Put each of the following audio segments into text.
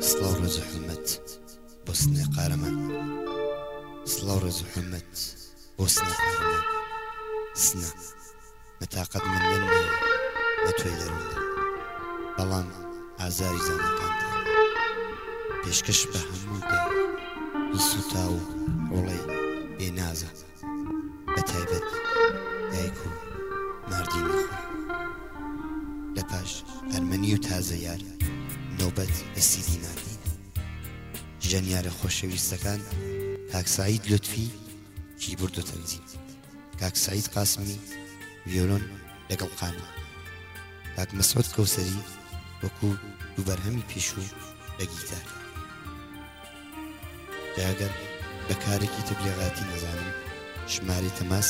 سڵاو ڕێز و حرمەت بۆ سنەی قارەمان، سڵاو ڕێز و حرمەت بۆ سنەی قارەمان. سنە نەتاقەت مندن نەتوێ دەروندە، بەڵام ئازاری زانەکانتان پێشکەش بە هەموو دڵسوتا و ڕۆڵەی بێنازە، بە تایبەت دایک و ماردینی خۆ. لە پاش ئەرمەنی و تازە یار نۆبەت بە سیدی ناردین. ژەنیارە خۆشەویستەکان کاک سعید لوتفی کیبورد و تەنزیم، کاک سعید قاسمی ڤیۆلۆن لەگەڵ قانون، کاک مەسعود کەوسەری وەکو دوو بەرهەمی پێشوو لە گیتار. جاگەر بە کارێکی تەبلیغاتی نەزانم ژمارە تەماس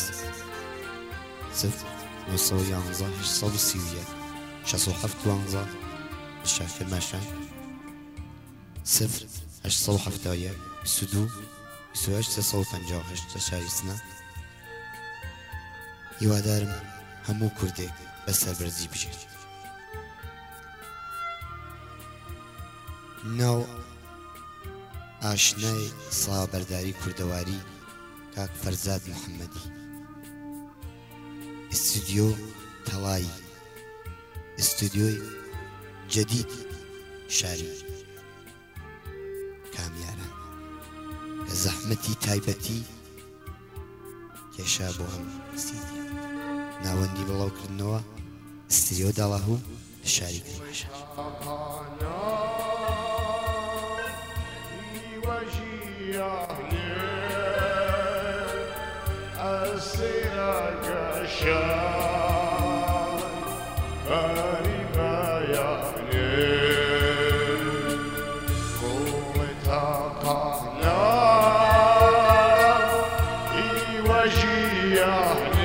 0911 831 6712 لە شافێ ماشان 0871 22 28 358 لە شاری سنە. هیوادارم هەموو کوردێک بەسەر بەرزی بژێت. ناو ئاشنای سابەرداری کوردەواری کاک فەرزاد محەممەدی، ئستودیۆ تەڵایی، ئستودیۆی جەدید شاری کامیاران کە زەحمەتی تایبەتی کێشا بۆ هەم سیدی ناوەندی بڵاوکردنەوە ئستودیۆ داڵاهوو لە شاری کرماشان. Yeah.